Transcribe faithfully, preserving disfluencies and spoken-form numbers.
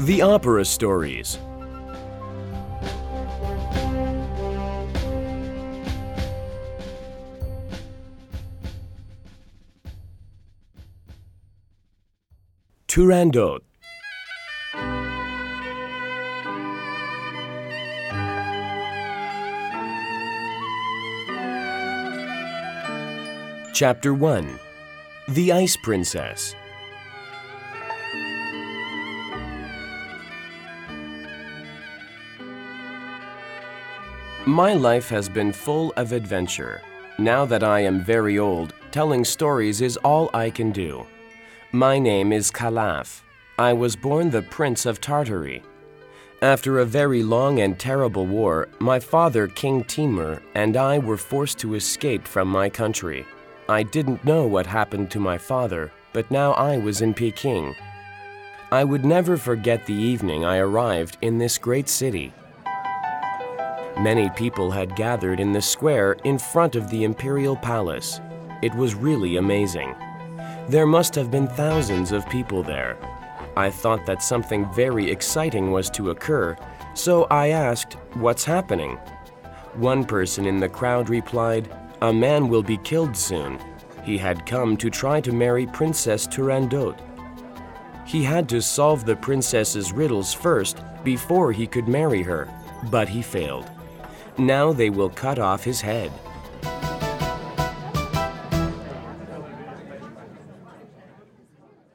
The Opera Stories. Turandot. Chapter one. The Ice Princess. My life has been full of adventure. Now that I am very old, telling stories is all I can do. My name is Khalaf. I was born the Prince of Tartary. After a very long and terrible war, my father, King Timur, and I were forced to escape from my country. I didn't know what happened to my father, but now I was in Peking. I would never forget the evening I arrived in this great city. Many people had gathered in the square in front of the imperial palace. It was really amazing. There must have been thousands of people there. I thought that something very exciting was to occur, so I asked, "What's happening?" One person in the crowd replied, "A man will be killed soon. He had come to try to marry Princess Turandot. He had to solve the princess's riddles first before he could marry her, but he failed. Now they will cut off his head